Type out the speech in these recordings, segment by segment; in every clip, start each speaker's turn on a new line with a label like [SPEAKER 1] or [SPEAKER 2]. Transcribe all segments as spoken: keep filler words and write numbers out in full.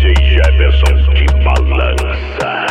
[SPEAKER 1] D J Jefferson que balança.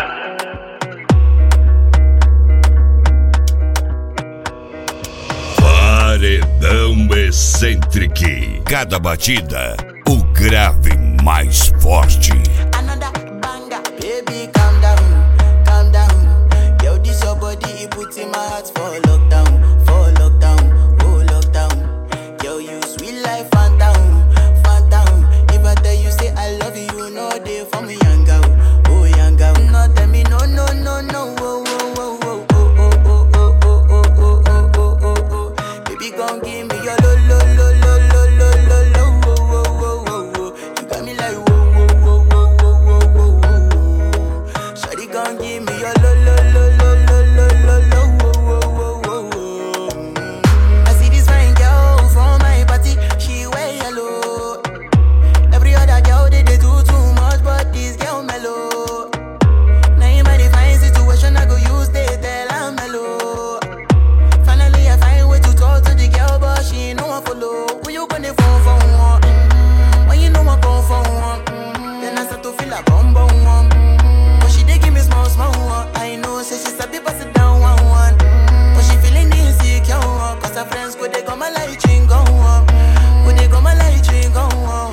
[SPEAKER 1] Paredão Eccentric. Cada batida, o grave mais forte.
[SPEAKER 2] Another banger, baby, calm down, calm down. Yo, this your body, it puts in my heart for lockdown, for lockdown, oh lockdown. Yo, you sweet life, phantom, phantom. If I tell you say I love you, you know they for me, young girl, oh young girl. No tell me no, no, no, no, oh, oh, oh, oh, oh, oh, oh, oh, oh, oh, oh, oh, oh, oh. Baby, gon' give me your lo, lo, lo, lo, lo, lo, lo, lo, oh, oh, oh, oh, oh. You got me like whoa, whoa, whoa, whoa, whoa, whoa, whoa, whoa. Shawty gon' give me your lo, lo, lo, lo, lo, lo, lo, lo, oh, oh, oh, oh, oh. I see this fine girl from my party, she wear yellow. Every other girl they, they do too much, but this girl mellow. Now in my fine situation, I go use they tell I'm mellow. Finally I find way to talk to the girl, but she ain't no one follow. Who you gonna phone for one? Mm-hmm. When you know I come for one, mm-hmm. Then I start to feel a bum bum one. Mm-hmm. But she dey give me small small one. I know say she sabi pass it down one one. Mm-hmm. But she feeling insecure one. Cause her friends go they go my light ring go on. Go they go my light ring go on.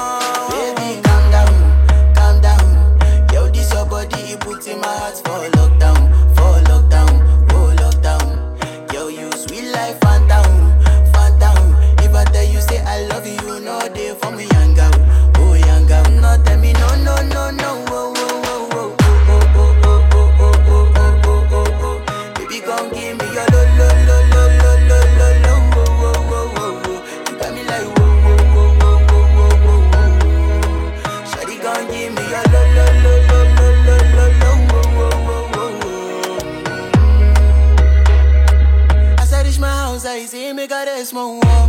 [SPEAKER 2] Baby calm down, calm down. Yo, this your body, it puts in my heart for lockdown, for lockdown, oh lockdown. Yo, you sweet life, phantom, phantom. If I tell you say I love you, you know they for me, young girl, oh young girl. No tell me no, no, no, no, oh, oh, oh, oh, oh, oh, oh, oh, oh, oh, oh, oh, oh. Baby, gon' give me your lo, lo, lo, lo, lo, lo, lo, lo, oh, oh, oh, oh, oh. You got me like whoa, whoa, whoa, whoa, whoa, whoa, whoa. Shawty gon' give me your lo, lo, lo, lo, lo, lo, lo, lo, oh, oh, oh, oh, oh. As I reach my house, I see me got a small wall.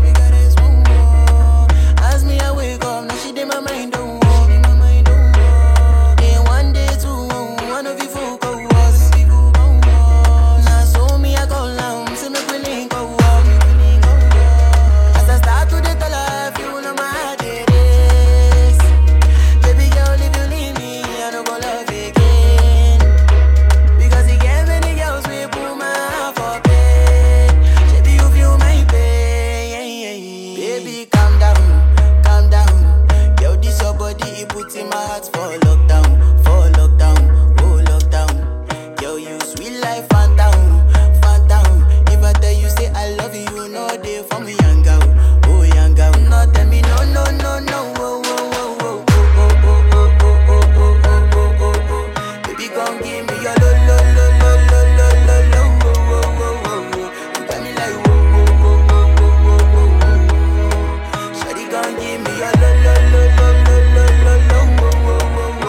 [SPEAKER 2] As me I wake up, now she did my mind don't walk. Then one day two, one of you folk go was. Now so me I go down, see me willing go walk. As I start to the life, you know my heart it is. Baby girl, if you leave me, I don't go love again. Because you get many girls we put my heart for pain. Baby, you feel my pain. Baby, calm down, calm down. Yo, this your body, it puts in my heart for lockdown, for lockdown, oh lockdown. Yo, you sweet life, phantom, phantom. If I tell you say I love you, you know they for me, young girl, oh young girl. No tell me no, no, no, no, oh, oh, oh, oh, oh, oh, oh, oh, oh, oh, oh, oh, oh, oh. Baby, gon' give me your lo, lo, lo, lo, lo, lo, lo, lo, oh, oh, oh, oh, oh. You got me like whoa, whoa, whoa, whoa, whoa, whoa, whoa. Shawty gon' give me your lo, lo, lo, lo, lo, lo, lo, lo, oh, oh, oh, oh, oh.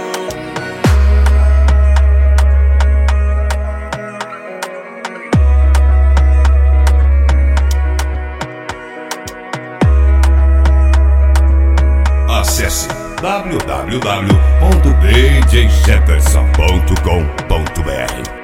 [SPEAKER 1] Acesse w w w ponto d j jefferson ponto com ponto b r.